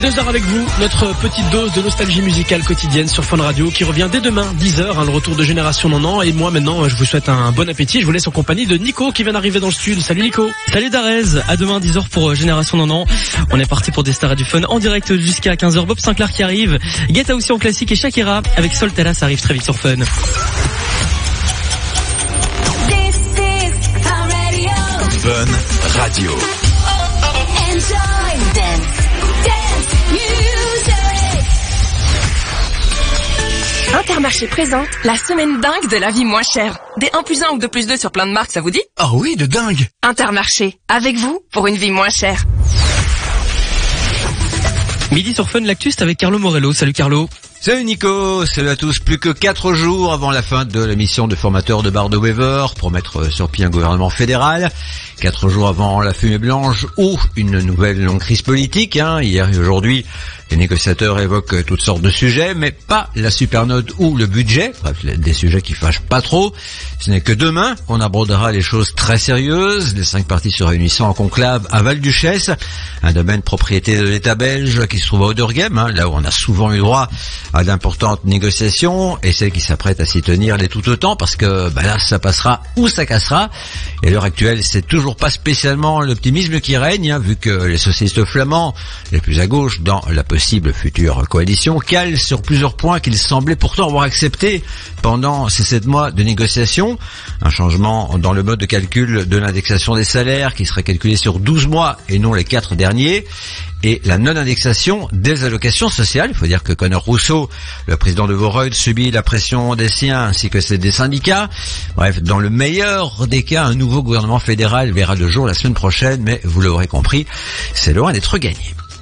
2 heures avec vous, notre petite dose de nostalgie musicale quotidienne sur Fun Radio qui revient dès demain, 10h, le retour de Génération Nanan. Et moi maintenant, je vous souhaite un bon appétit. Je vous laisse en compagnie de Nico qui vient d'arriver dans le studio. Salut Nico. Salut Darez, à demain 10h pour Génération Nanan. On est parti pour des stars du fun en direct jusqu'à 15h. Bob Sinclair qui arrive, Guetta aussi en classique et Shakira avec Soltera, ça arrive très vite sur Fun. Fun Radio. Intermarché présente la semaine dingue de la vie moins chère. Des 1+1 ou 2+2 sur plein de marques, ça vous dit? Ah oui, de dingue. Intermarché, avec vous pour une vie moins chère. Midi sur Fun, l'actu, c'est avec Carlo Morello. Salut Carlo. Salut Nico, salut à tous. Plus que 4 jours avant la fin de la mission de formateur de Bardo Weaver pour mettre sur pied un gouvernement fédéral. 4 jours avant la fumée blanche ou une nouvelle longue crise politique. Hier et aujourd'hui, les négociateurs évoquent toutes sortes de sujets, mais pas la supernote ou le budget. Bref, des sujets qui fâchent pas trop. Ce n'est que demain qu'on abordera les choses très sérieuses. Les 5 partis se réunissant en conclave à Val-Duchesse, un domaine propriété de l'État belge qui se trouve à Ouderghem, là où on a souvent eu droit à d'importantes négociations, et celle qui s'apprête à s'y tenir les tout autant, parce que là ça passera ou ça cassera. Et à l'heure actuelle, c'est toujours pas spécialement l'optimisme qui règne, vu que les socialistes flamands, les plus à gauche dans la possible future coalition, calent sur plusieurs points qu'ils semblaient pourtant avoir acceptés pendant ces 7 mois de négociations. Un changement dans le mode de calcul de l'indexation des salaires qui serait calculé sur 12 mois et non les 4 derniers. Et la non-indexation des allocations sociales. Il faut dire que Conor Rousseau, le président de Voreuil, subit la pression des siens ainsi que celle des syndicats. Bref, dans le meilleur des cas, un nouveau gouvernement fédéral verra le jour la semaine prochaine, mais vous l'aurez compris, c'est loin d'être gagné.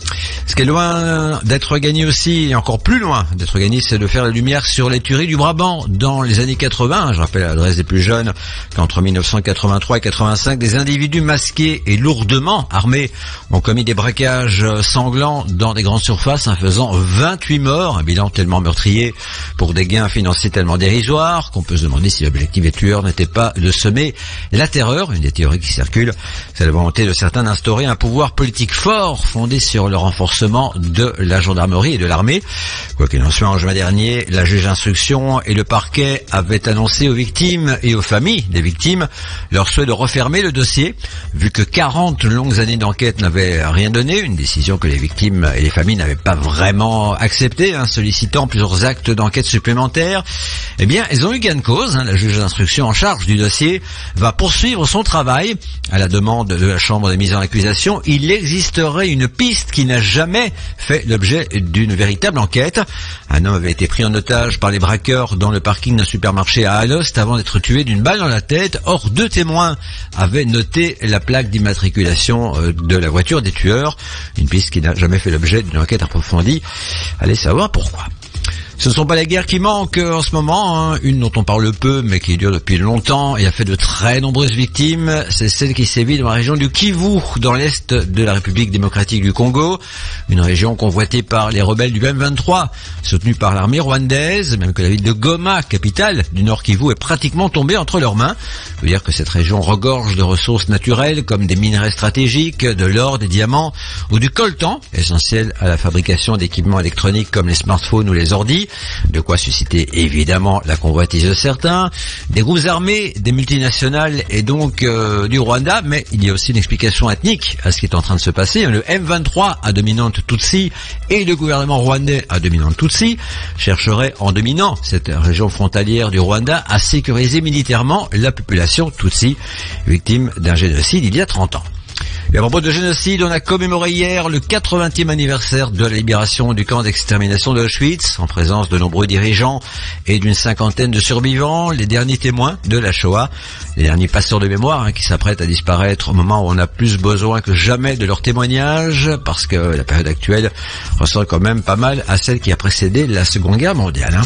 Ce qui est loin d'être gagné aussi, et encore plus loin d'être gagné, c'est de faire la lumière sur les tueries du Brabant dans les années 80. Je rappelle à l'adresse des plus jeunes qu'entre 1983 et 85, des individus masqués et lourdement armés ont commis des braquages sanglants dans des grandes surfaces, faisant 28 morts, un bilan tellement meurtrier pour des gains financiers tellement dérisoires qu'on peut se demander si l'objectif des tueurs n'était pas de semer la terreur. Une des théories qui circule, c'est la volonté de certains d'instaurer un pouvoir politique fort fondé sur le renforcement de la gendarmerie et de l'armée. Quoi qu'il en soit, en juin dernier, la juge d'instruction et le parquet avaient annoncé aux victimes et aux familles des victimes leur souhait de refermer le dossier, vu que 40 longues années d'enquête n'avaient rien donné, une décision que les victimes et les familles n'avaient pas vraiment acceptée, sollicitant plusieurs actes d'enquête supplémentaires. Eh bien, ils ont eu gain de cause. La juge d'instruction en charge du dossier va poursuivre son travail. À la demande de la chambre des mises en accusation, il existerait une piste qui n'a jamais fait l'objet d'une véritable enquête. Un homme avait été pris en otage par les braqueurs dans le parking d'un supermarché à Alost avant d'être tué d'une balle dans la tête. Or, 2 témoins avaient noté la plaque d'immatriculation de la voiture des tueurs. Une piste qui n'a jamais fait l'objet d'une enquête approfondie. Allez savoir pourquoi. Ce ne sont pas les guerres qui manquent en ce moment, une dont on parle peu mais qui dure depuis longtemps et a fait de très nombreuses victimes, c'est celle qui sévit dans la région du Kivu, dans l'est de la République démocratique du Congo, une région convoitée par les rebelles du M23, soutenue par l'armée rwandaise, même que la ville de Goma, capitale du Nord Kivu, est pratiquement tombée entre leurs mains. Il faut dire que cette région regorge de ressources naturelles comme des minerais stratégiques, de l'or, des diamants ou du coltan, essentiel à la fabrication d'équipements électroniques comme les smartphones ou les ordis. De quoi susciter évidemment la convoitise de certains, des groupes armés, des multinationales et donc du Rwanda, mais il y a aussi une explication ethnique à ce qui est en train de se passer. Le M23 à dominante Tutsi et le gouvernement rwandais à dominante Tutsi chercheraient, en dominant cette région frontalière du Rwanda, à sécuriser militairement la population Tutsi, victime d'un génocide il y a 30 ans. Et à propos de génocide, on a commémoré hier le 80e anniversaire de la libération du camp d'extermination de Auschwitz, en présence de nombreux dirigeants et d'une 50aine de survivants, les derniers témoins de la Shoah, les derniers passeurs de mémoire qui s'apprêtent à disparaître au moment où on a plus besoin que jamais de leurs témoignages, parce que la période actuelle ressemble quand même pas mal à celle qui a précédé la Seconde Guerre mondiale.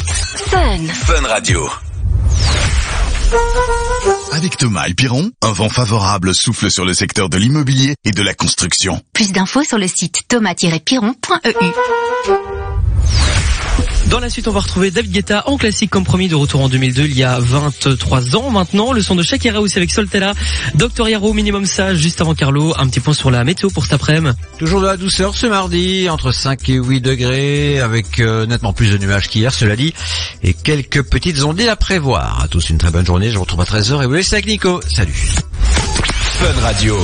Fun Radio. Avec Thomas et Piron, un vent favorable souffle sur le secteur de l'immobilier et de la construction. Plus d'infos sur le site thomas-piron.eu. Dans la suite, on va retrouver David Guetta en classique comme promis, de retour en 2002, il y a 23 ans maintenant. Le son de Shakira aussi avec Soltera, Dr Yaro, Minimum Sage, juste avant Carlo. Un petit point sur la météo pour cet après-midi. Toujours de la douceur ce mardi, entre 5 et 8 degrés, avec nettement plus de nuages qu'hier, cela dit, et quelques petites ondées à prévoir. À tous une très bonne journée, je vous retrouve à 13h et vous laissez avec Nico. Salut. Fun Radio.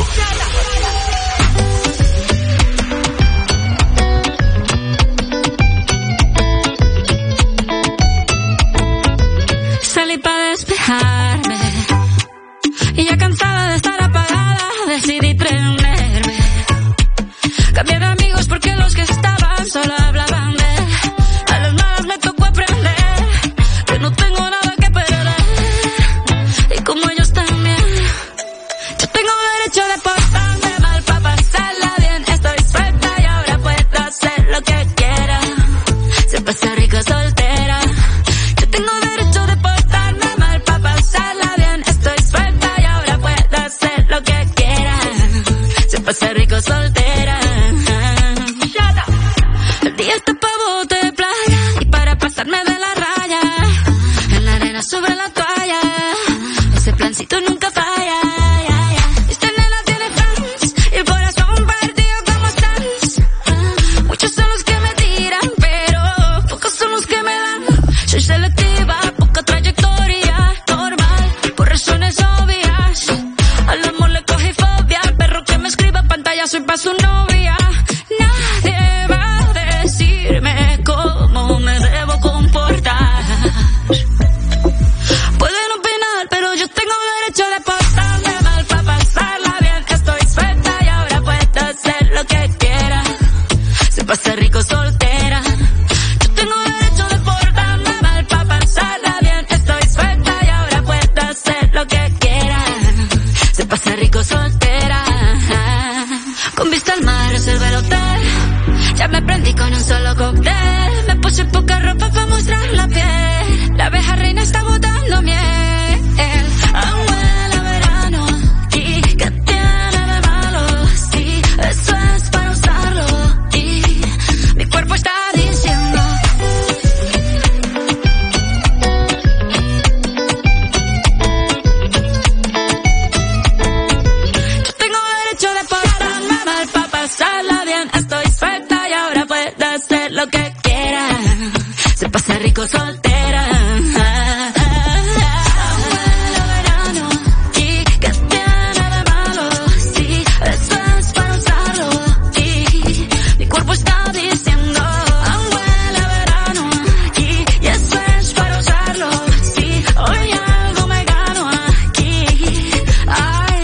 Salí para despejarme y ya cansada de estar apagada decidí prenderme. Cambié de amigos porque los que estaban solo hablaban de él. A las malas me tocó aprender que no tengo nada que perder, y como ellos también, yo tengo derecho de portarme mal para pasarla bien. Estoy suelta y ahora puedo hacer lo que quiera. Se pasa rico soltera. Yo tengo derecho de portarme mal para pasarla bien. Estoy suelta y ahora puedo hacer lo que quiera. Se pasa rico soltera. El día está pa' bote de playa y para pasarme de la raya, en la arena sobre la toalla, ese plancito nunca falla. Esta nena tiene fans y el corazón partido como Sans. Muchos son los que me tiran, pero pocos son los que me dan. Soy selectiva, poca trayectoria, normal, por razones obvias. Al amor le cogí fobia, al perro que me escriba pantalla soy pa' su novia. Nadie va a decirme cómo me debo comportar. Pueden opinar, pero yo tengo derecho de portarme mal para pasarla bien. Estoy suelta y ahora puedo hacer lo que quiera. Se pasa rico soltera. Yo tengo derecho de portarme mal para pasarla bien. Estoy suelta y ahora puedo hacer lo que quiera. Se pasa rico soltera. Con vista al mar reservé el hotel. Ya me prendí con un solo cóctel. Me puse poca ropa para mostrar la piel. La abeja reina está botando miel. Huele a verano. ¿Y qué tiene de malo? Sí, eso es para usarlo. Y mi cuerpo está diciendo. Yo tengo derecho de portarme mal para pasarla bien. Estoy suelta y ahora puedo hacer lo que quiera. Se pasa rico soltera. Huele a verano. ¿Y qué tiene de malo? Sí, eso es para usarlo. Y mi cuerpo está diciendo. Huele a verano. Y eso es para usarlo. Sí, hoy algo me gano aquí. Ay.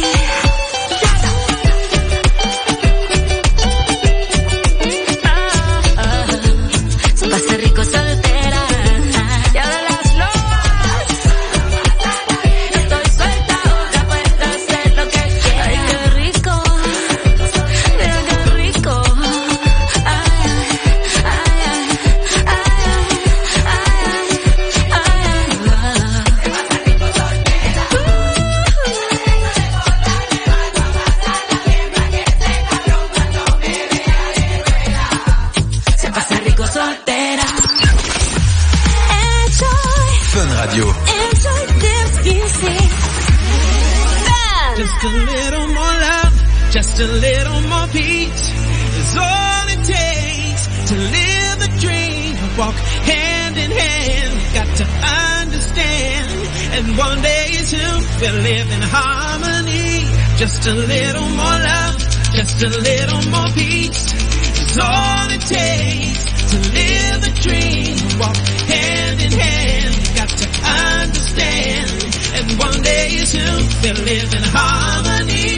Se pasa rico soltera. Y ahora las lobas. Estoy suelta, ahora puedo hacer lo que quiera. Ay, qué rico. Mira qué rico. Ay, ay, ay, se pasa rico soltera. Enjoy, Fun Radio. enjoy this music. Just a little more love, just a little more peace is all it takes to live the dream. Walk hand in hand, got to understand. And one day too, we'll live in harmony. Just a little more love, just a little more peace is all it takes to live the dream. Walk hand in hand, got to understand. And one day too, we'll live in harmony.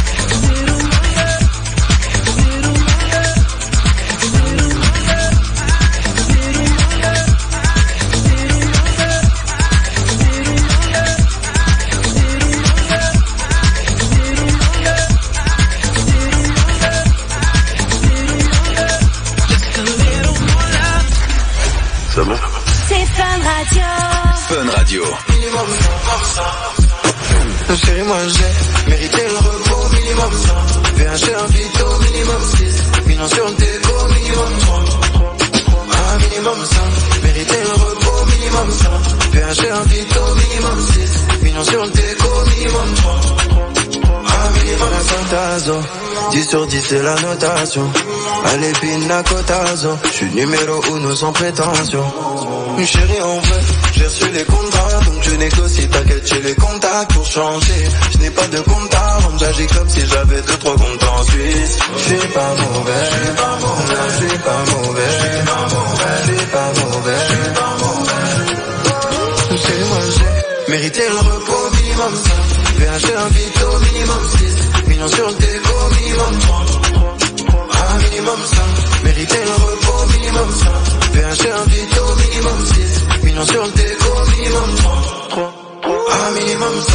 Chérie, moi j'ai mérité le repos minimum 100. VHR un vito minimum 6. Millions sur le déco minimum 3. Ah, minimum 100. Mérité le repos minimum 100. VHR un vito minimum 6. Millions sur le déco minimum 3. Ah, minimum la Santazo. 10 sur 10 c'est la notation. Allez, pina cotazo. J'suis numéro 1 sans prétention. Chérie, en vrai, j'ai reçu les contrats, donc je négocie, t'inquiète, j'ai les contacts pour changer. Je n'ai pas de compte à rendre, j'agis comme si j'avais 2-3 comptes en Suisse. Je suis pas mauvais, je suis pas mauvais, je suis pas mauvais, je suis pas mauvais, je suis pas mauvais, je suis pas mauvais. Chérie, moi j'ai mérité le repos minimum 100. VHR un vito minimum 6. Millions sur le déco minimum 3. Ah, minimum 100. Mérité le repos minimum 100. VHR un vito minimum 6. Millions sur le déco minimum 3. Ah, minimum 100.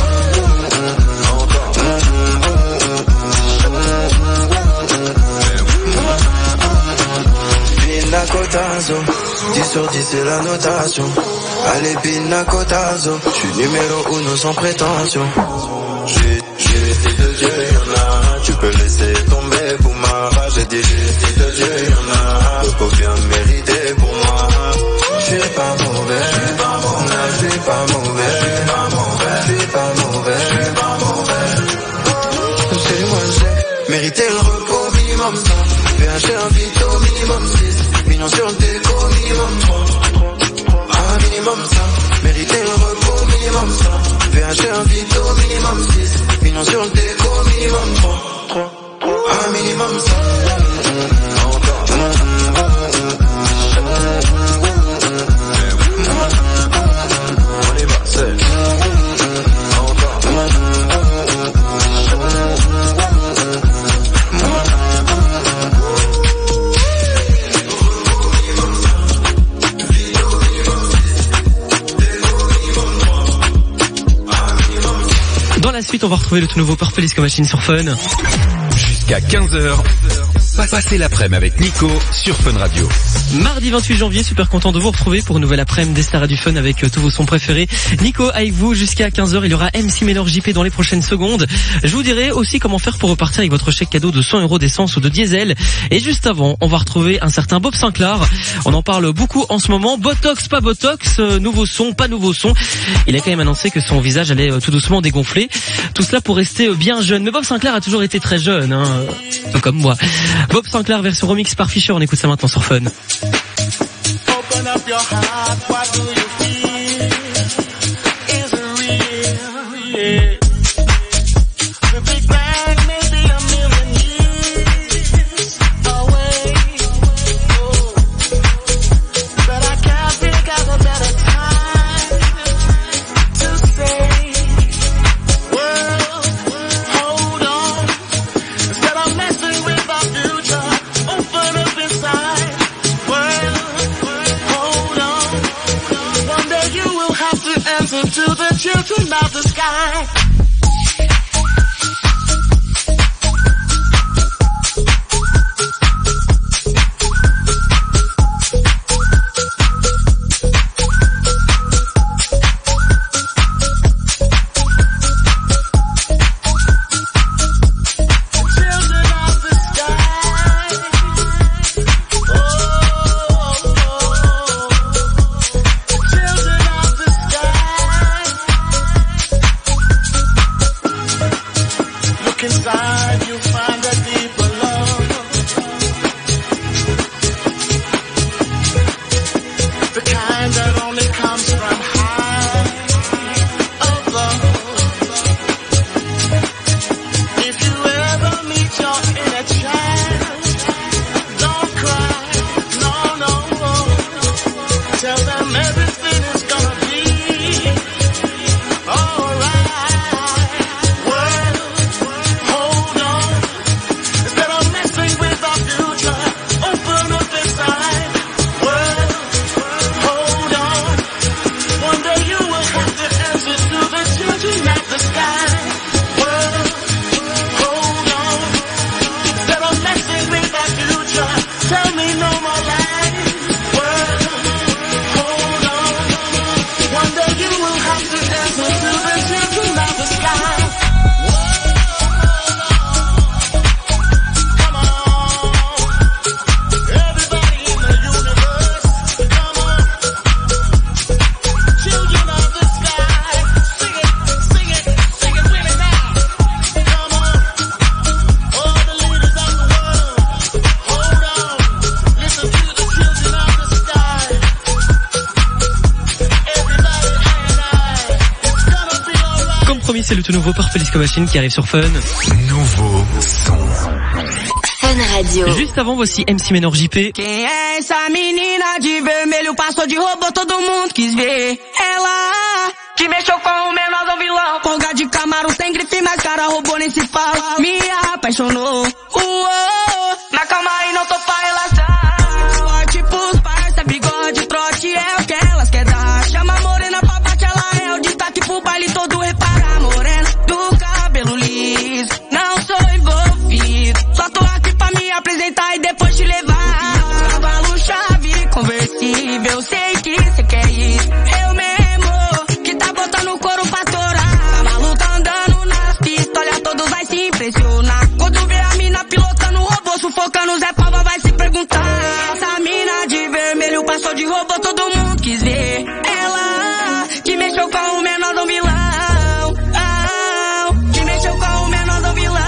Pina cotazo. 10 sur 10 c'est la notation. Allez, pina cotazo. J'suis numéro 1 sans prétention. J'ai laissé de Dieu, y'en a. Tu peux laisser tomber pour ma rage. J'ai dit j'ai de Dieu, y'en a. Le pauvre bien mérité pour moi. Je suis pas mauvais, je suis pas mauvais, je suis pas mauvais, je suis pas mauvais, je suis pas mauvais, je suis pas mauvais. Chez moi j'ai mérité le repos minimum 100. VHR un vito minimum 6. Millions sur le déco minimum 3. Ah, minimum 100. Mérité le repos minimum 100. VHR un vito minimum 6. Millions sur le déco minimum 3. Ah, minimum 100. Dans la suite, on va retrouver le tout nouveau Purple Disco Machine sur Fun. Jusqu'à 15h, passez l'après-midi avec Nico sur Fun Radio. Mardi 28 janvier, super content de vous retrouver pour une nouvelle après-midi des stars et du fun avec tous vos sons préférés. Nico avec vous jusqu'à 15h, il y aura MC Ménor JP dans les prochaines secondes. Je vous dirai aussi comment faire pour repartir avec votre chèque cadeau de 100 € d'essence ou de diesel. Et juste avant, on va retrouver un certain Bob Sinclair. On en parle beaucoup en ce moment. Botox, pas Botox, nouveau son, pas nouveau son. Il a quand même annoncé que son visage allait tout doucement dégonfler. Tout cela pour rester bien jeune. Mais Bob Sinclair a toujours été très jeune, hein, tout comme moi. Bob Sinclair version remix par Fisher, on écoute ça maintenant sur Fun. Open up your heart, what do you feel? Is it real? Yeah. The Big Bang may be a million years away. Oh. But I can't think of a better time to say, world, hold on. Instead of messing with our future, open up inside. Answer to the children of the sky. Inside you find a deeper love, the kind that only comes from high above. If you ever meet your inner child, don't cry, no, tell them everything is gonna be alright. C'est le tout nouveau Purple Disco Machine qui arrive sur Fun. Nouveau son. Fun Radio. Juste avant, voici MC Menor JP. Quem é essa menina de vermelho? Passou de robô, todo mundo quis ver. Ela que mexeu com o menor do vilão. Folga de Camaro, tem grife, mas cara roubou nem se fala. Me apaixonou. Mas calma aí, não tô pra relação. Forte pros parça, bigode, trote é o que elas querem dar. Chama a morena pra bate, ela é o destaque pro baile todo reparar. Morena do cabelo liso, não sou envolvido. Só tô aqui pra me apresentar e depois te levar. Cavalo chave, conversível, sei que cê quer isso. Eu mesmo, que tá botando couro pra torar. Cavalo tá andando nas pistas, olha todos vai se impressionar. Quando vê a mina pilotando o robô, sufocando Zé Pava vai se perguntar. Essa mina de vermelho passou de robô, todo mundo quis ver. Ela que mexeu com o menor do vilão. Que mexeu com o menor do vilão.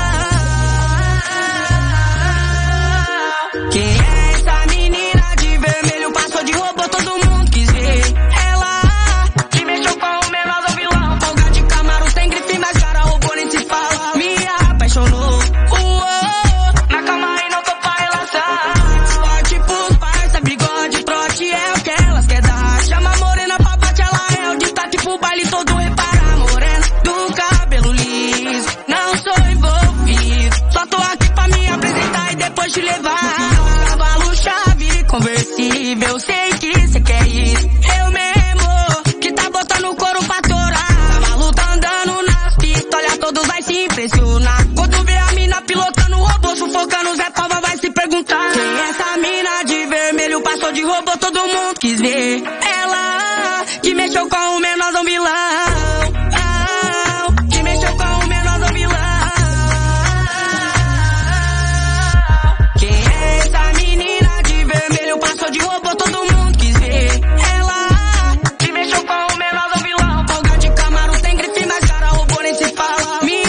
Quem é essa menina de vermelho? Passou de robô, todo mundo quis ver. Ela que mexeu com o menor do vilão. Folga de Camaro, tem grife, mas cara roubou nem se fala. Me apaixonou. Mas calma aí, não tô pra relação. Forte pros parça, bigode, trote é o que elas querem dar. Chama a morena pra bate, ela é o destaque pro baile todo reparar. Morena do cabelo liso, não sou envolvido. Só tô aqui pra me apresentar e depois te levar. Cavalo chave, conversível, sei que cê quer isso. Eu mesmo, que tá botando couro pra torar. Cavalo tá andando nas pistas, olha todos vai se impressionar. Quando vê a mina pilotando o robô, sufocando Zé Pava vai se perguntar. Quem é essa mina de vermelho? Passou de robô, todo mundo quis ver. Ela que mexeu com o menor do vilão. Que mexeu com o menor do vilão. Quem é essa menina de vermelho? Passou de robô, todo mundo quis ver. Ela que mexeu com o menor do vilão. Folga de Camaro, tem grife, mas cara roubou nem se fala. Me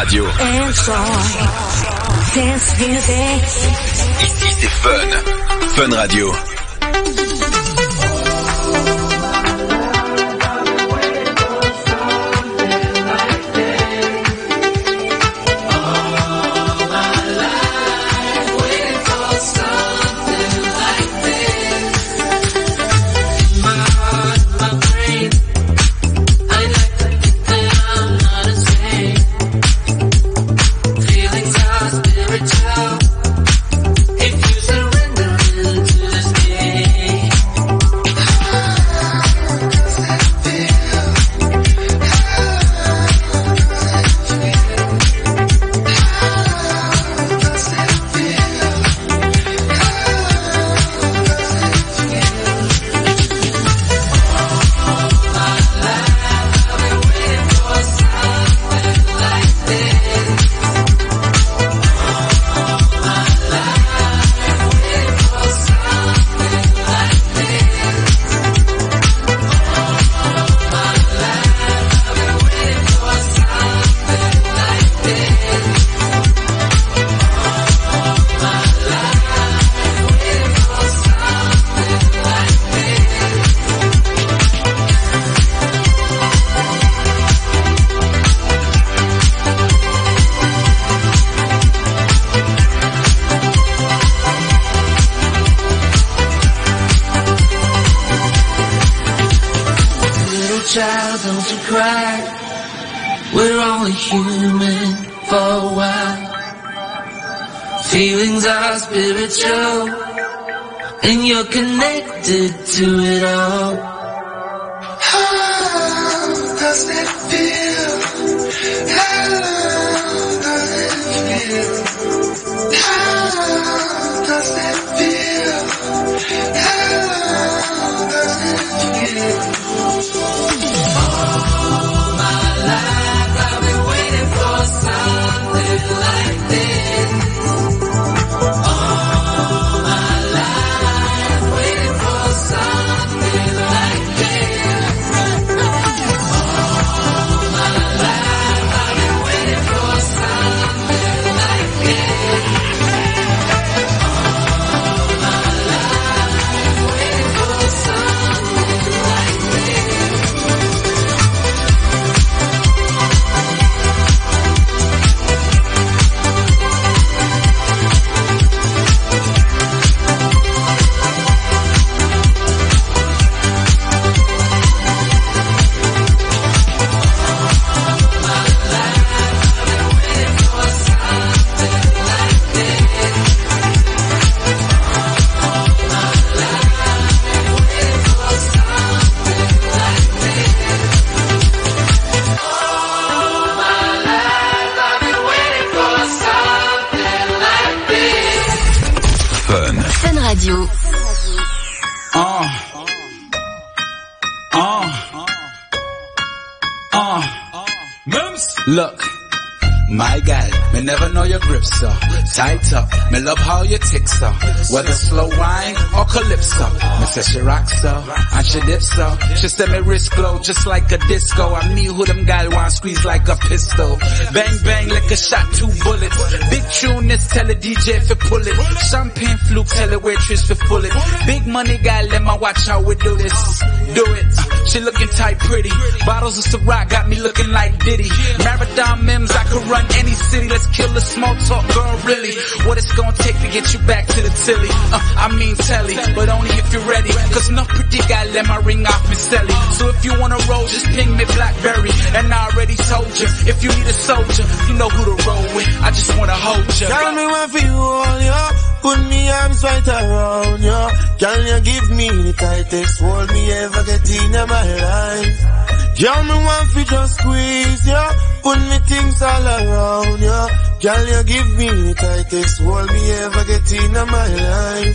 Radio. Ici c'est Fun Radio. Feelings are spiritual, and you're connected to it all. How does it feel? How does it feel? How does it feel? How does it feel? All my life I've been waiting for something like this. Look, my gal, me never know your grip, so tight up. Me love how you tick, so whether slow wine or calypso. Me say she rock so, and she dip so. She said me wrist glow just like a disco. I knew who them gal want squeeze like a pistol. Bang bang like a shot, 2 bullets. Big tune is tell the DJ fi pull it. Champagne fluke tell the waitress fi pull it. Big money gal, let me watch how we do this. Do it. She looking tight pretty. Bottles of Ciroc got me looking like Diddy. Marathon Mims, I could run any city. Let's kill the small talk, girl, really. What it's gonna take to get you back to the tilly? I mean telly, but only if you're ready. Cause no pretty guy let my ring off me celly. So if you wanna roll, just ping me Blackberry. And I already told you, if you need a soldier, you know who to roll with. I just wanna hold you. Tell me what for you all, yo. Put me arms right around you. Can you give me the tightest hold me ever get in my life? Girl, me want to just squeeze you. Put me things all around you. Girl, you give me the tightest hold me ever get in my life.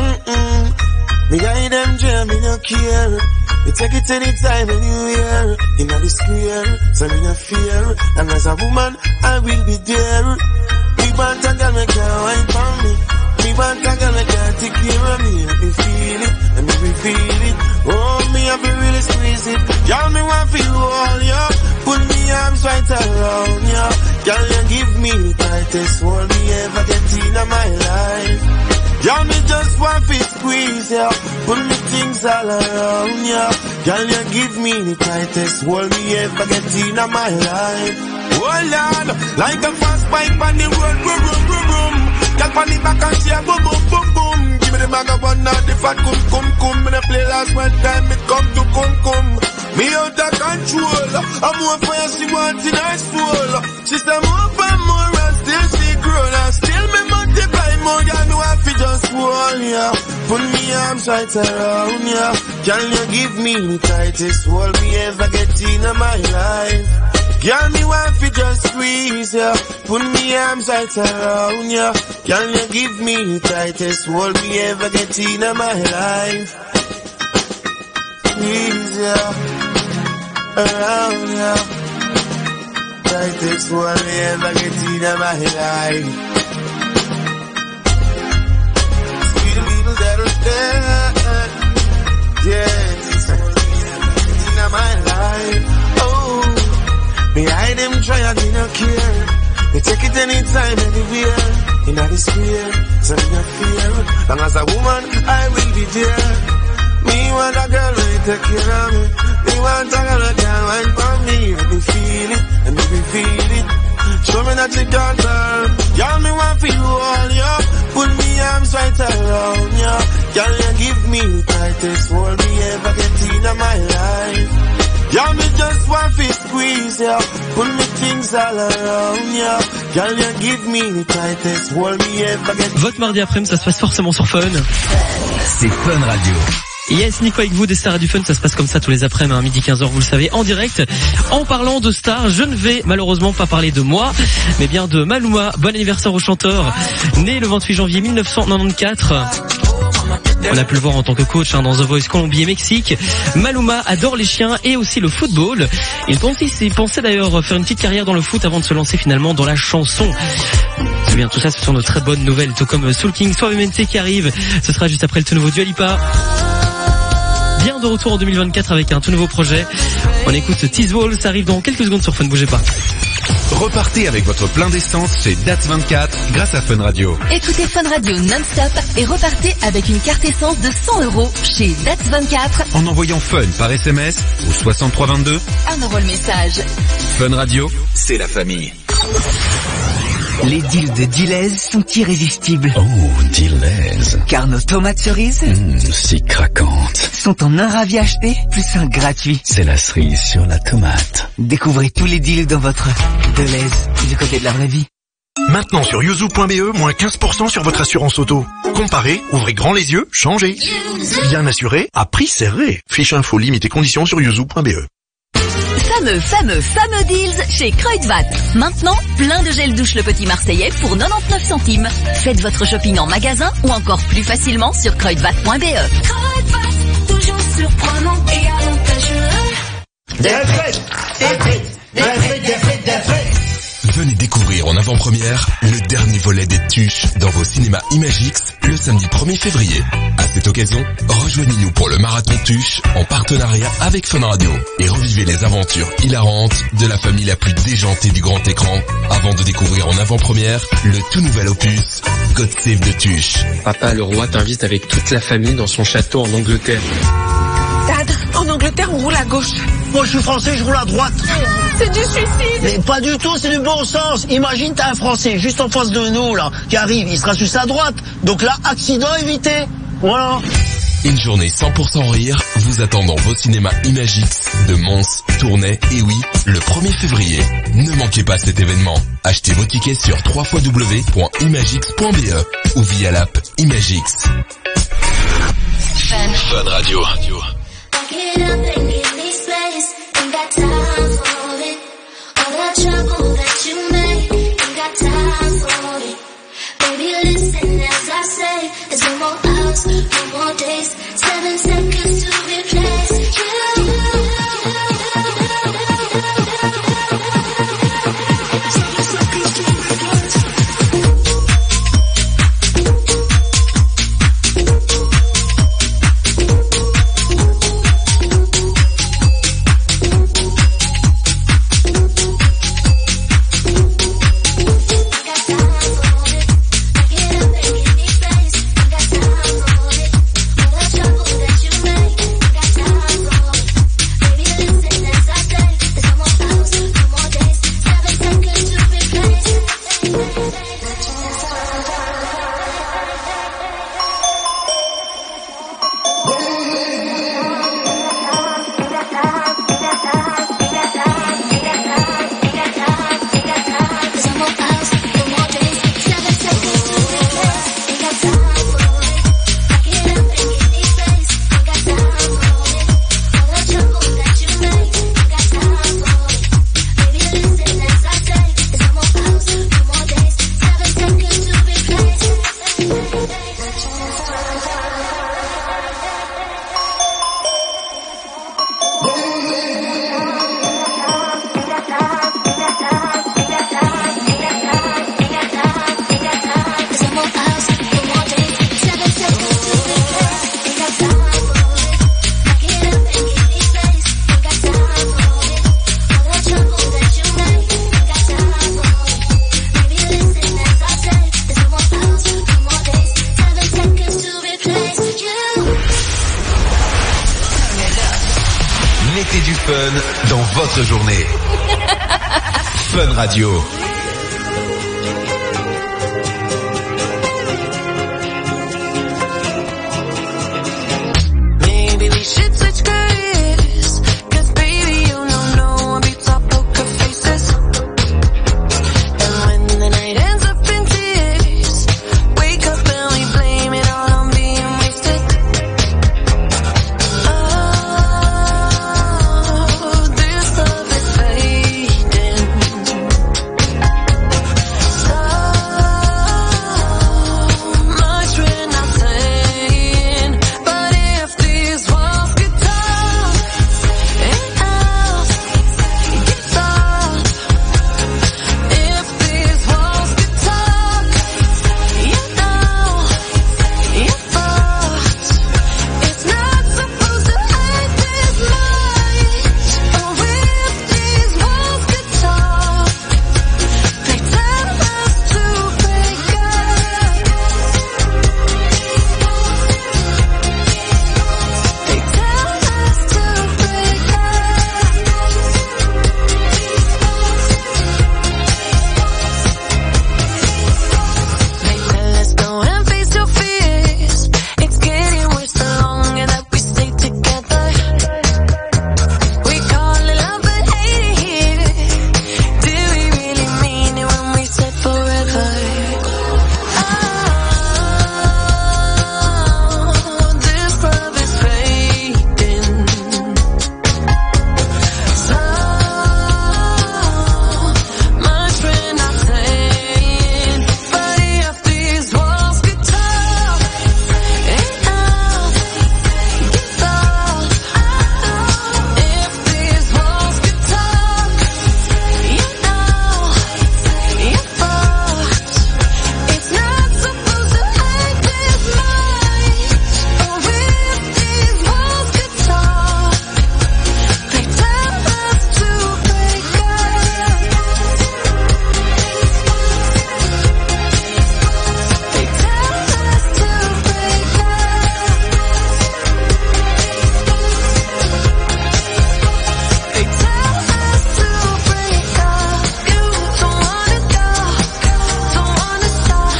Me guide them jam, me no care. You take it anytime when you hear. In the square, so me no fear. And as a woman, I will be there. Me want a girl, me can't wine for me. Me want a girl, me can't take care of me. Let me feel it, let me feel it. Oh, me have to really squeeze it. Girl, me want for you all, yo. Put me arms arms right around ya. Girl, you give me the tightest hold me ever get in my life. Girl, me just want to squeeze ya, put me things all around ya. Girl, you give me the tightest hold me ever get in my life. Oh Lord, like a fast bike on the road, boom, boom, boom, boom. Girl, on the back and say boom, boom, boom, boom. Give me the bag of one, not the fat cum. Me the play last one time, it come to cum. Me out of control, I'm more for you, she wants in her soul. She say more and more and still she grow. And still me multiply more, you know I feel just hold ya. Put me arms right around ya. Can you give me the tightest hold me ever get in my life? Girl, me want to just squeeze ya. Put me arms right around ya. Can you give me the tightest hold me ever get in my life? Squeeze ya, around ya. Tightest hold me ever get in my life. Sweet little that'll stand. Yes, in my life. Oh. Me hide them try and me no care. They take it anytime, anywhere. In the sphere, so me no fear. Long as a woman, I will be there. Me want a girl who take care of me. Me want a girl who can wine for me. Let me feel it, let me feel it. Show me that you got her. Girl, me want for you all, yo. Put me arms right around you. Girl, you give me the tightest hold me ever get in my life. Y'all me just want to squeeze ya, put me things all around ya. Y'all you give me the tightest hold me ever get. Votre mardi après-midi, ça se passe forcément sur Fun. C'est Fun Radio. Yes, Nico avec vous, des stars et du fun, ça se passe comme ça tous les après-midi, hein, midi 15h, vous le savez, en direct. En parlant de stars, je ne vais malheureusement pas parler de moi, mais bien de Maluma. Bon anniversaire au chanteur, né le 28 janvier 1994. On a pu le voir en tant que coach dans The Voice Colombie et Mexique. Maluma adore les chiens et aussi le football. Il pensait d'ailleurs faire une petite carrière dans le foot avant de se lancer finalement dans la chanson. C'est bien, tout ça, ce sont de très bonnes nouvelles, tout comme Soul King, Suavemente qui arrive. Ce sera juste après le tout nouveau Dua Lipa. Bien de retour en 2024 avec un tout nouveau projet. On écoute Tease Wall, ça arrive dans quelques secondes sur Fun, bougez pas. Repartez avec votre plein d'essence chez DATS24 grâce à Fun Radio. Écoutez Fun Radio non-stop et repartez avec une carte essence de 100 € chez DATS24. En envoyant Fun par SMS au 6322. 1 € le message. Fun Radio, c'est la famille. Les deals de Deleuze sont irrésistibles. Oh, Deleuze. Car nos tomates cerises, si craquantes, sont en un ravi acheté plus un gratuit. C'est la cerise sur la tomate. Découvrez tous les deals dans votre Deleuze, du côté de la vraie vie. Maintenant sur yuzu.be, moins 15% sur votre assurance auto. Comparez, ouvrez grand les yeux, changez. Bien assuré, à prix serré. Fiche info, limite et conditions sur yuzu.be. Fameux deals chez Kruidvat. Maintenant, plein de gel douche Le Petit Marseillais pour 99 centimes. Faites votre shopping en magasin ou encore plus facilement sur kruidvat.be. Kruidvat, toujours surprenant et avantageux. Des frites. Venez découvrir en avant-première le dernier volet des Tuches dans vos cinémas Imagix le samedi 1er février. À cette occasion, rejoignez-nous pour le marathon Tuches en partenariat avec Fun Radio et revivez les aventures hilarantes de la famille la plus déjantée du grand écran avant de découvrir en avant-première le tout nouvel opus God Save the Tuches. Papa, le roi t'invite avec toute la famille dans son château en Angleterre. Dad, en Angleterre, on roule à gauche. Moi, je suis français, je roule à droite. C'est du suicide. Mais pas du tout, c'est du bon sens. Imagine, t'as un Français juste en face de nous, là, qui arrive, il sera sur sa droite. Donc là, accident évité. Voilà. Une journée 100% rire vous attend dans vos cinémas Imagix de Mons, Tournai et oui, le 1er février. Ne manquez pas cet événement. Achetez vos tickets sur www.imagix.be ou via l'app Imagix. Fun Radio. There's no more hours, no more days, 7 seconds to replace you. Mettez du fun dans votre journée. Fun Radio. Maybe we should switch careers, 'cause baby you know I'll be top poker faces. And when the night ends up in tears, wake up and we blame it all on being wasted. Oh, this love is fading. So much we're not saying, but if these walls could talk, it all gets off. If these walls could talk, you know, your thoughts. It's not supposed to hurt this much. Oh, if these walls could talk, they tell us to break up. They tell us to break They tell us go and face your fears. It's getting worse the longer that we stay together. We call it love but hate it here. Do we really mean it when we said forever? Oh, this love is fading. So much we're not saying, but if these walls could talk, it all gets off. If these walls could talk, you know, your thoughts. It's not supposed to hurt this much. Oh, if these walls could talk, they tell us to break up. They tell us to break They tell us to break up. You don't wanna go, don't wanna stop.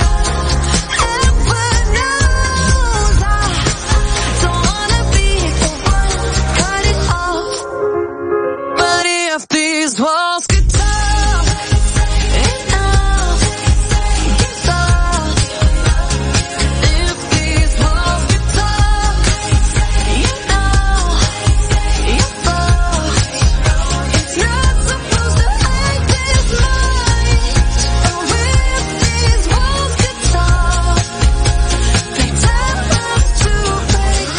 Heaven knows I don't wanna be the one to cut it off. But if these walls could talk, it all gets off. If these walls could talk, you know, your thoughts. It's not supposed to hurt this much. Oh, if these walls could talk, they tell us to break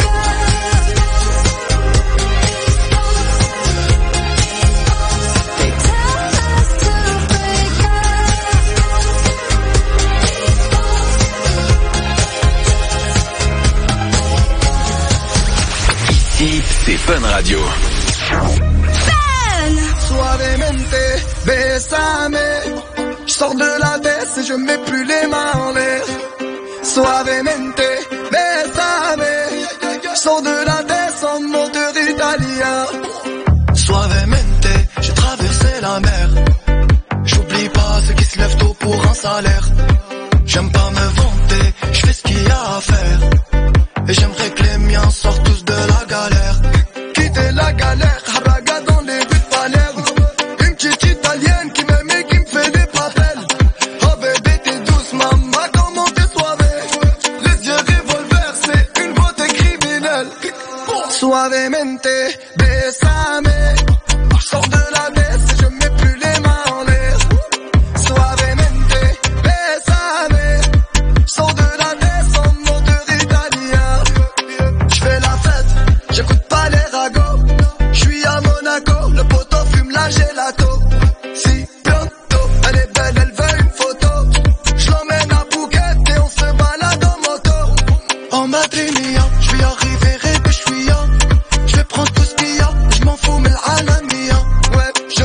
They tell us to break Ici, c'est Fun Radio. Suavemente, bésame. Je sors de la baisse et je mets plus les mains en l'air. Suavemente, bésame. Je sors de la baisse en moteur italien. Suavemente, j'ai traversé la mer. J'oublie pas ceux qui se lèvent tôt pour un salaire. J'aime pas me vanter, je fais ce qu'il y a à faire. Et j'aimerais que les miens sortent tous de la galère. Quitter la galère, haraga dans les rues de Palerme. Une petite italienne qui m'aime et qui me fait des papels. Oh bébé t'es douce maman, comment t'es soivée. Les yeux revolver, c'est une beauté criminelle. Suavemente, bésame. Je sors de la baisse et je mets plus les mains en l'air. Suavemente, bésame. Je sors de la baisse en moteur italien. Je fais la fête, j'écoute pas les ragots. Je suis à Monaco, le poteau fume la gelato. Si bientôt, elle est belle, elle veut une photo. Je l'emmène à Phuket et on se balade en moto. En Madrinia, je vais arriver et je suis je vais prendre tout ce qu'il y a, je m'en fous mais l'anamia. Ouais, je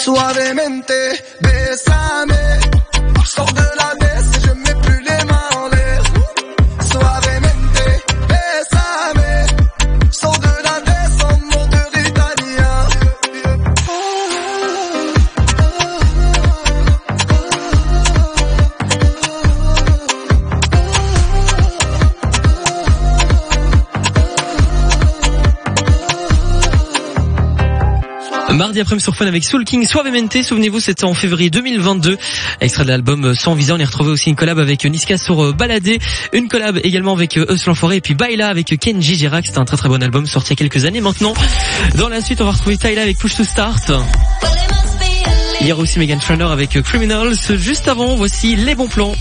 Suavemente, bésame. Sors de la baisse et je mets plus les mains en l'air. Suavemente, bésame. Sors de la baisse en moteur italien. Mardi après-midi sur Fun avec Soul King, Suavemente. Souvenez-vous, c'était en février 2022. Extrait de l'album Sans Visa. On y retrouvait aussi une collab avec Niska sur Baladé. Une collab également avec Eus l'Enfoiré. Et puis Baila avec Kenji Girac. C'était un très très bon album sorti il y a quelques années maintenant. Dans la suite, on va retrouver Tyla avec Push to Start. Hier aussi Megan Trainor avec Criminals. Juste avant, voici les bons plans.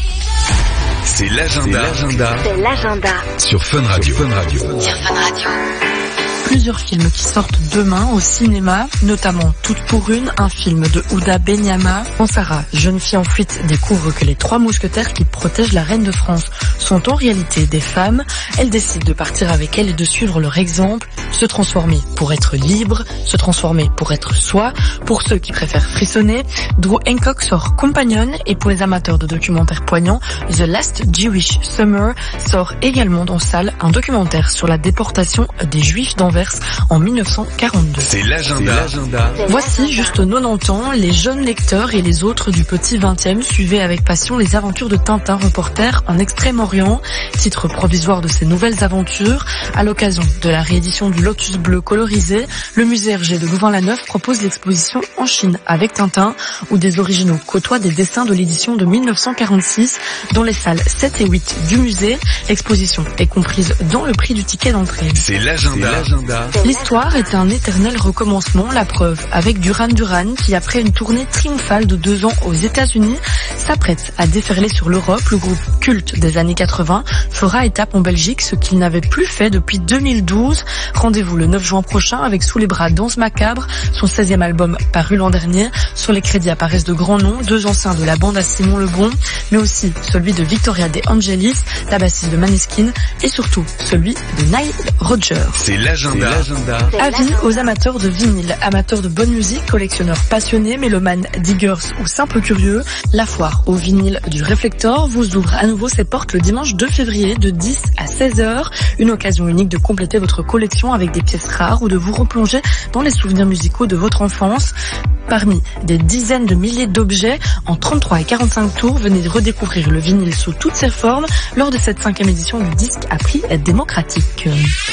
C'est l'agenda. C'est l'agenda. Sur Fun Radio. Sur Fun Radio. Plusieurs films qui sortent demain au cinéma, notamment Toutes pour une, un film de Ouda Benyama. Quand Sarah, jeune fille en fuite, découvre que les 3 mousquetaires qui protègent la reine de France sont en réalité des femmes, elle décide de partir avec elle et de suivre leur exemple, se transformer pour être libre, se transformer pour être soi. Pour ceux qui préfèrent frissonner, Drew Hancock sort Companion, et pour les amateurs de documentaires poignants, The Last Jewish Summer sort également dans salle un documentaire sur la déportation des Juifs d'Anvers en 1942. C'est l'agenda. Voici, juste 90 ans, les jeunes lecteurs et les autres du petit 20e suivaient avec passion les aventures de Tintin, reporter en Extrême-Orient. Titre provisoire de ces nouvelles aventures, à l'occasion de la réédition du Lotus Bleu colorisé, le musée Hergé de Louvain-la-Neuve propose l'exposition En Chine avec Tintin, où des originaux côtoient des dessins de l'édition de 1946 dans les salles 7 et 8 du musée. L'exposition est comprise dans le prix du ticket d'entrée. C'est l'agenda. L'histoire est un éternel recommencement, la preuve avec Duran Duran qui, après une tournée triomphale de 2 ans aux États-Unis, s'apprête à déferler sur l'Europe. Le groupe culte des années 80 fera étape en Belgique, ce qu'il n'avait plus fait depuis 2012. Rendez-vous le 9 juin prochain avec Sous les bras Danse Macabre, son 16e album paru l'an dernier. Sur les crédits apparaissent de grands noms, 2 anciens de la bande à Simon Lebon, mais aussi celui de Victoria De Angelis, la bassiste de Maneskin, et surtout celui de Nile Rodgers. C'est l'agenda. Avis aux amateurs de vinyle, amateurs de bonne musique, collectionneurs passionnés, mélomanes, diggers ou simples curieux, la foire au vinyle du Réflector vous ouvre à nouveau ses portes le dimanche 2 février de 10 à 16h. Une occasion unique de compléter votre collection avec des pièces rares ou de vous replonger dans les souvenirs musicaux de votre enfance. Parmi des dizaines de milliers d'objets, en 33 et 45 tours, venez redécouvrir le vinyle sous toutes ses formes lors de cette 5e édition du disque à prix démocratique.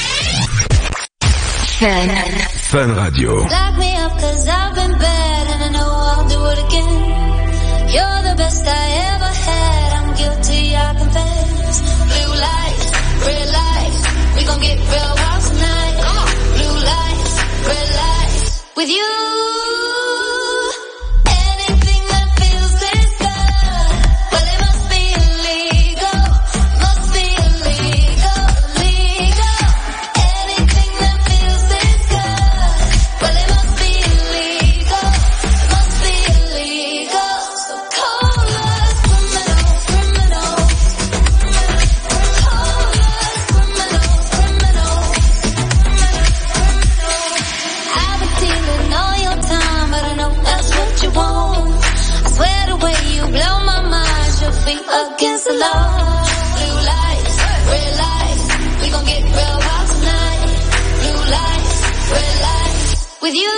Fun Radio. Lock me up 'cause I've been bad and I know I'll do it again. You're the best I ever had. I'm guilty, I confess. Blue lights, red lights. We gon' get real wild tonight. Blue lights, red lights. With you. Against the law. Blue lights, red lights. We gon' get real wild tonight. Blue lights, red lights. With you.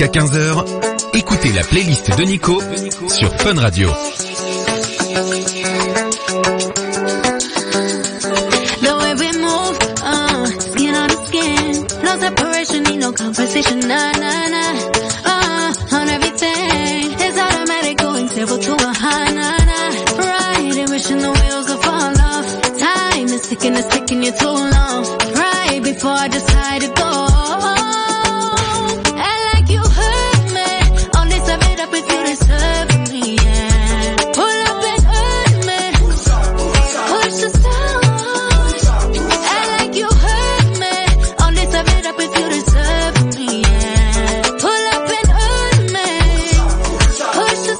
Jusqu'à 15h, écoutez la playlist de Nico sur Fun Radio. The way we move, skin on skin, no separation, need no conversation, nah, nah, nah. On everything, it's automatic, going table to a high, nah, nah. Right, and wishing the wheels will fall off. Time is ticking, it's taking you too long. Right before I decide to go. And like you hurt me, only serve it up if you deserve me, yeah. Pull up and hurt me, push the sound. And like you hurt me, only serve it up if you deserve me, yeah. Pull up and hurt me, push the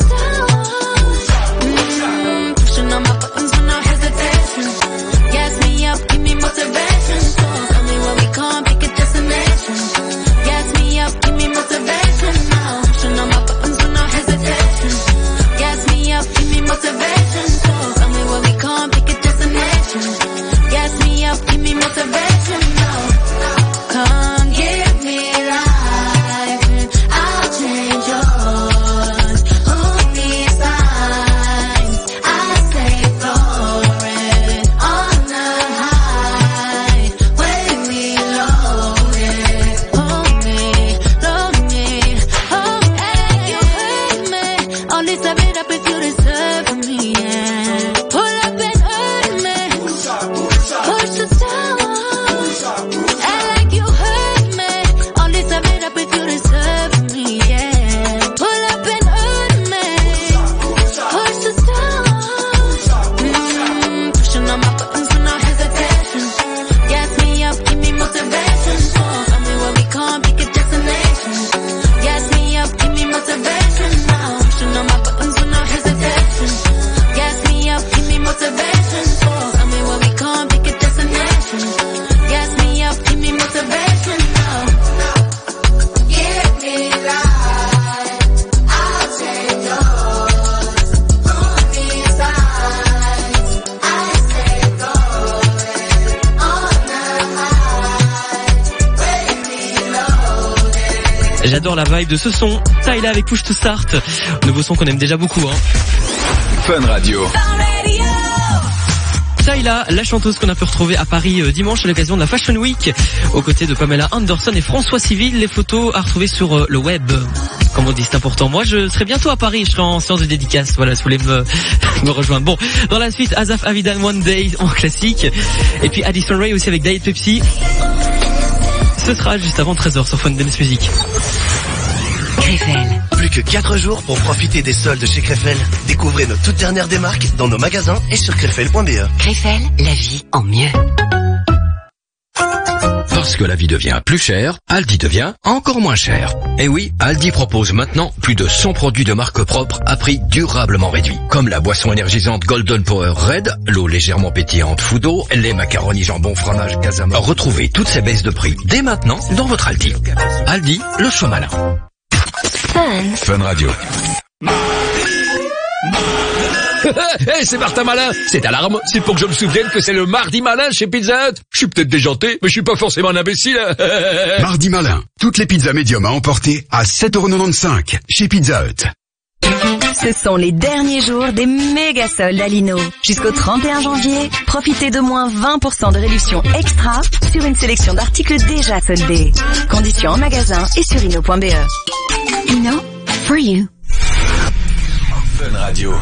sound. Pushing on my buttons with no hesitation. Gas me up, give me motivation. Tell me where we can't pick a destination. Gas me up, give me motivation now. Pushing on my buttons with no hesitation. Gas me up, give me motivation. Tell me where we can't pick a destination. Gas me up, give me motivation now. Come give me life and I'll change yours. Hold me signs, I stay floating on the high. Wave me loaded, hold me, load me, hold me. You hurt me, only serve it up if you deserve me, yeah. Pull up and hurt me, push the sound. And like you hurt me, only serve it up if you deserve me, yeah. Pull up and hurt me, push the sound. Pushing on my buttons with no hesitation. Gas me up, give me motivation. Tell me where we can't pick a destination. Gas me up, give me motivation now. Pushing on my buttons with no hesitation. Gas me up, give me motivation. Tell me where we can't pick a destination. Gas me up, give me motivation now. Give me life, I'll take yours. Hold me signs, I stay going on the high. Wave me loaded. J'adore la vibe de ce son. Tyla avec Push to Start. Nouveau son qu'on aime déjà beaucoup, hein. Fun Radio. Tyla, la chanteuse qu'on a pu retrouver à Paris dimanche à l'occasion de la Fashion Week, aux côtés de Pamela Anderson et François Civil. Les photos à retrouver sur le web. Comme on dit, c'est important. Moi, je serai bientôt à Paris. Je serai en séance de dédicace. Voilà, si vous voulez me rejoindre. Bon, dans la suite, Asaf Avidan, One Day en classique. Et puis Addison Rae aussi avec Diet Pepsi. Ce sera juste avant 13h sur Fun Dance Music. Krefel. Plus que 4 jours pour profiter des soldes chez Krefel. Découvrez nos toutes dernières démarques dans nos magasins et sur krefel.be. Krefel, la vie en mieux. Parce que la vie devient plus chère, Aldi devient encore moins cher. Et oui, Aldi propose maintenant plus de 100 produits de marque propre à prix durablement réduit. Comme la boisson énergisante Golden Power Red, l'eau légèrement pétillante Foudo, les macaronis jambon fromage Casama. Retrouvez toutes ces baisses de prix dès maintenant dans votre Aldi. Aldi, le choix malin. Fun Radio. Hey, c'est Martin Malin. Cette alarme, c'est pour que je me souvienne que c'est le mardi malin chez Pizza Hut. Je suis peut-être déjanté, mais je suis pas forcément un imbécile. Mardi malin. Toutes les pizzas médium à emporter à 7,95€ chez Pizza Hut. Ce sont les derniers jours des méga soldes à Lino. Jusqu'au 31 janvier, profitez de moins 20% de réduction extra sur une sélection d'articles déjà soldés. Conditions en magasin et sur Lino.be. Lino, for you. Fun Radio.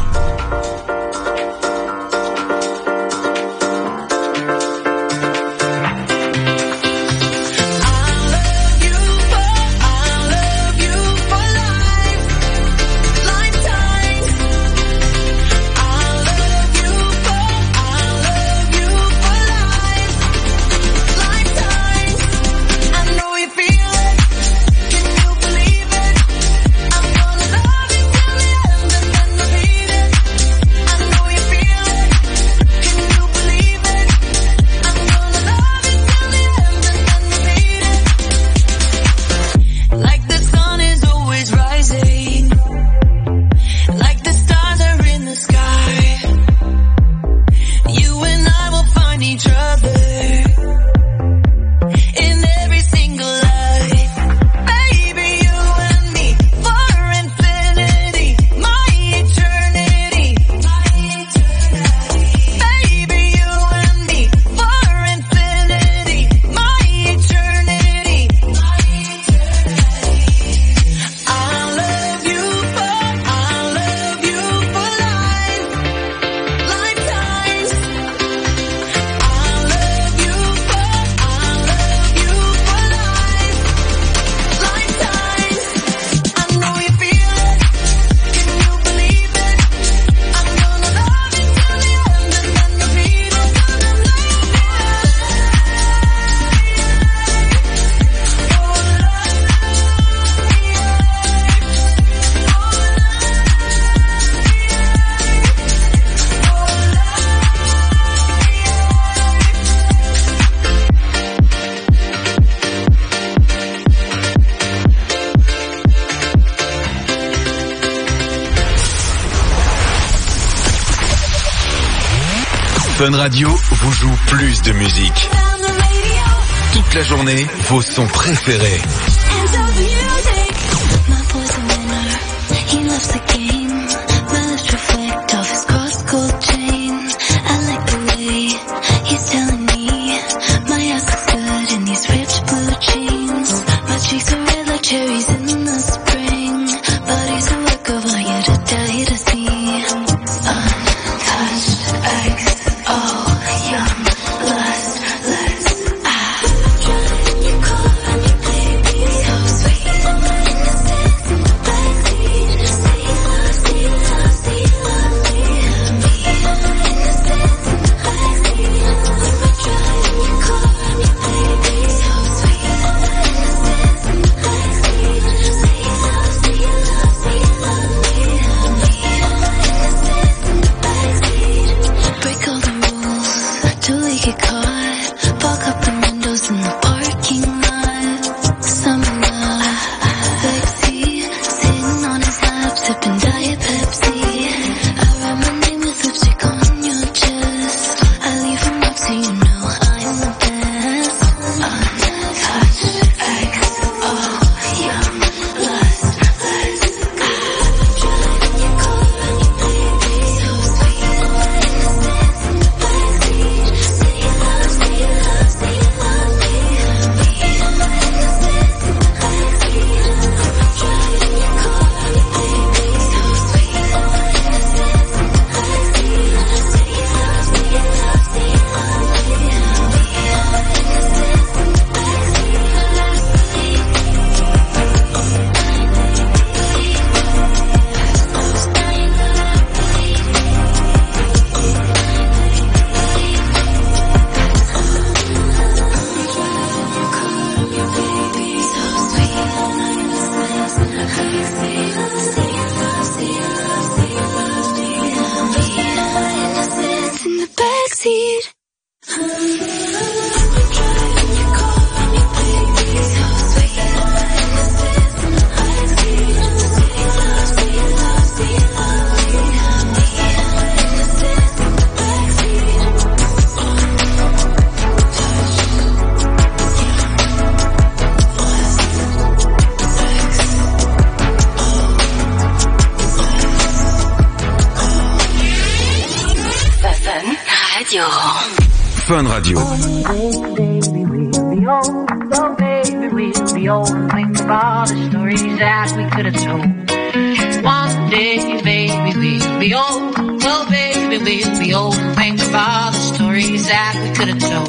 Fun Radio vous joue plus de musique. Toute la journée, vos sons préférés. Fun Radio. One day, baby, we'll be old. Oh, baby, we'll be old and think of all the stories that we could have told.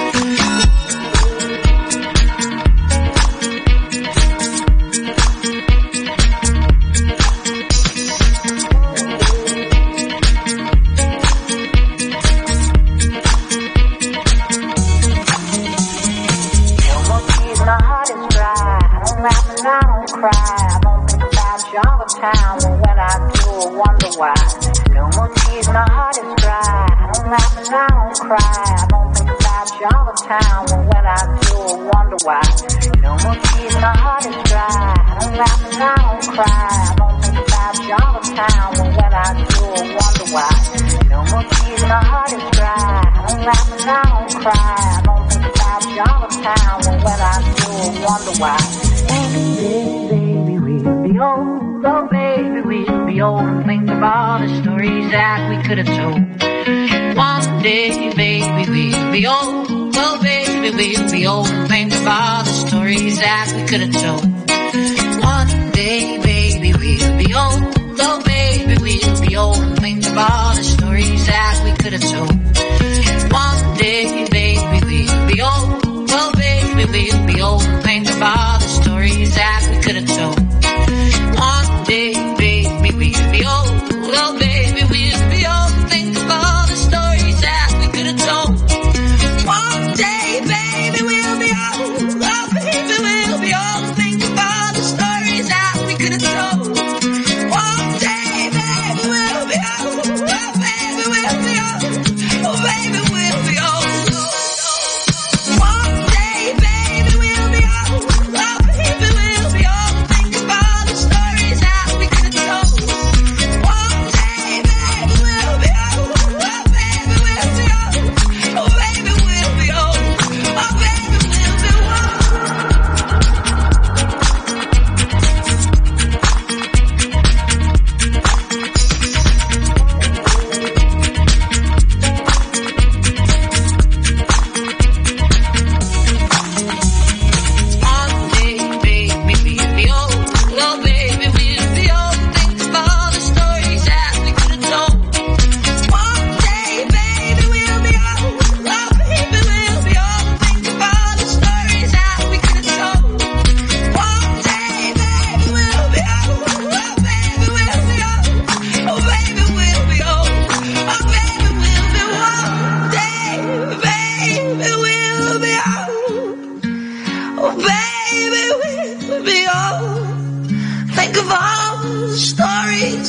Time, but when I do, I wonder why. No more tears, my heart is dry. I don't laugh and I don't cry. I don't think about you all the time, but when I do, I wonder why. No more tears, my heart is dry. I don't laugh and I don't cry. I don't think about you all the time, but when I do, I wonder why. No more tears, my heart is dry. I don't laugh and I don't cry. I don't think about you all the time, but when I do, I wonder why. Baby, we'll be old. Oh, baby, we'll be old and think of all the stories that we could have told. One day, baby, we'll be old. Oh, baby, we'll be old and think of all the stories that we could have told. One day, baby, we'll be old. Oh, baby, we'll be old and think of all the stories that we could have told. One day, baby, we'll be old. Oh, baby, we'll be old and think of all the stories that we could have told. One day, baby, we'll be old. Oh, baby, we'll be old. Think of all the stories that we could have told. One day, baby, we'll be old. Oh, baby, we'll be old. Think of all the stories that we could have told. One day, baby, we'll be old. Oh, baby, we'll be old.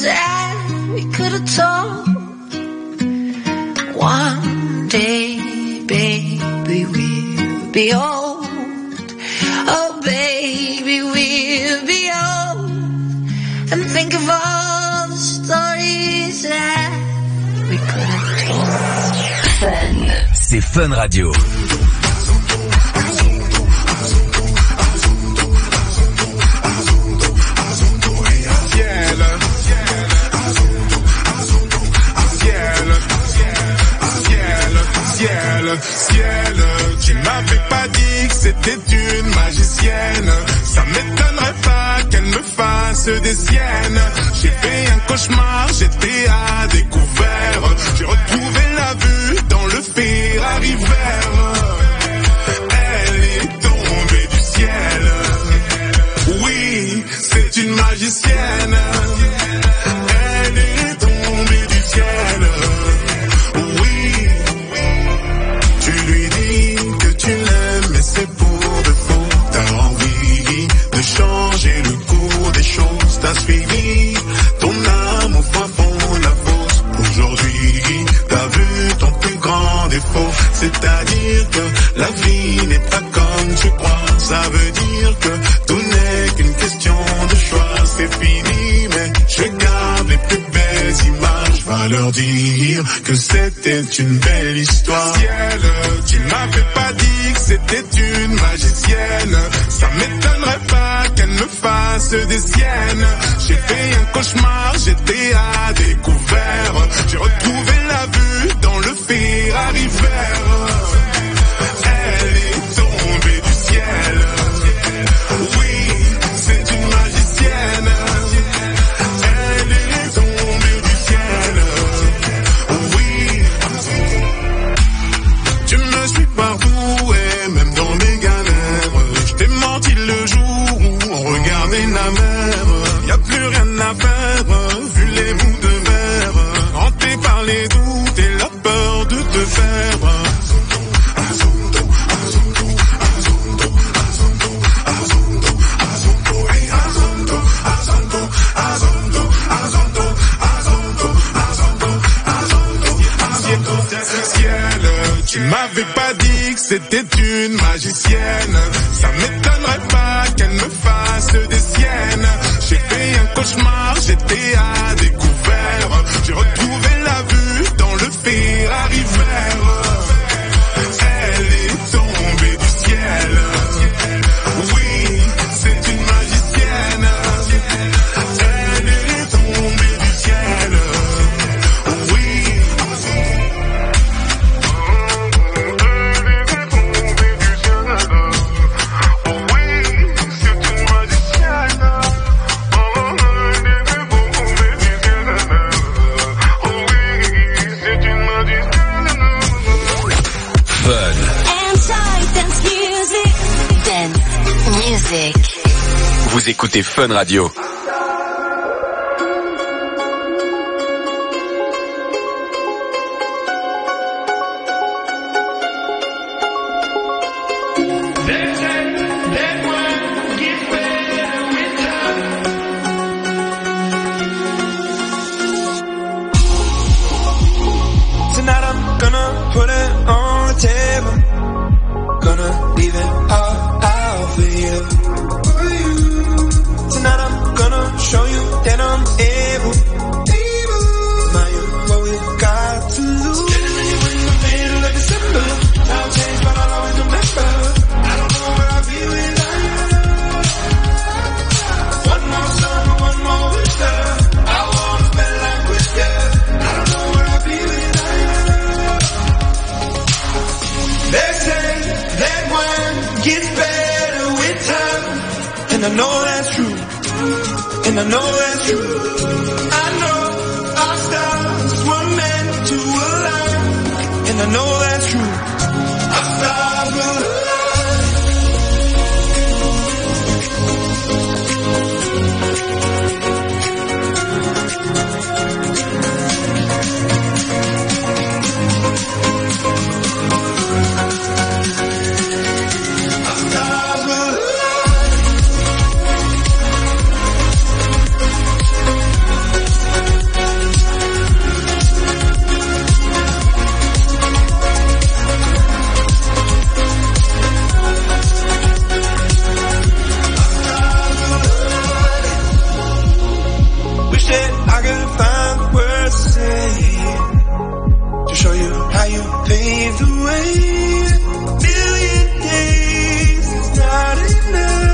that we could have told. One day, baby, we'll be old. Oh, baby, we'll be old. And think of all the stories that we could have told. Fun. C'est Fun Radio. Ciel, tu m'avais pas dit que c'était une magicienne. Ça m'étonnerait pas qu'elle me fasse des siennes. J'ai fait un cauchemar, j'étais à découvert. J'ai retrouvé la vue dans le Ferrari vert. Elle est tombée du ciel. Oui, c'est une magicienne. Elle est tombée du ciel. T'as suivi ton âme au fin fond de la fosse. Aujourd'hui, t'as vu ton plus grand défaut. C'est-à-dire que la vie n'est pas comme tu crois. Ça veut dire que tout n'est qu'une question de choix. C'est fini, mais je garde les plus belles images. Va leur dire que c'était une belle histoire. Ciel, tu m'avais pas dit que c'était une magicienne. Ça m'étonnerait pas qu'elle me fasse des siennes. J'ai fait un cauchemar, j'étais à découvert. J'ai retrouvé la vue dans le Ferrari vert. Elle est tombée du ciel. Oui, c'est une magicienne. Elle est tombée du ciel. Oui, tu me suis partout et même dans mes galères. Je t'ai menti le jour où on regardait la mer. Y'a plus rien à faire, vu les bouts de verre. Hanté par les doutes et la peur de te faire. Ciel, tu m'avais pas dit que c'était une magicienne. Ça m'étonnerait pas qu'elle me fasse des siennes. J'ai fait un cauchemar, j'étais à découvert. J'ai retrouvé la vue dans le Ferrari vert. Elle est tombée du ciel. Oui, c'est une magicienne. Elle est tombée du ciel. Oui. Vous écoutez Fun Radio. Tonight I'm gonna put it on the table. Gonna leave it all out for you. Tonight I'm gonna show you that I'm able. Now you're what we got to lose. Getting in the middle of December. I'll change, but I'll always remember. I don't know where I'll be without you. One more summer, one more winter. I wanna spend life with you. I don't know where I'll be without you. They say that one gets better with time, and I know that's true. And I know that's true. I know our stars were meant to align. And I know that's true. Our stars will away. A million days is not enough.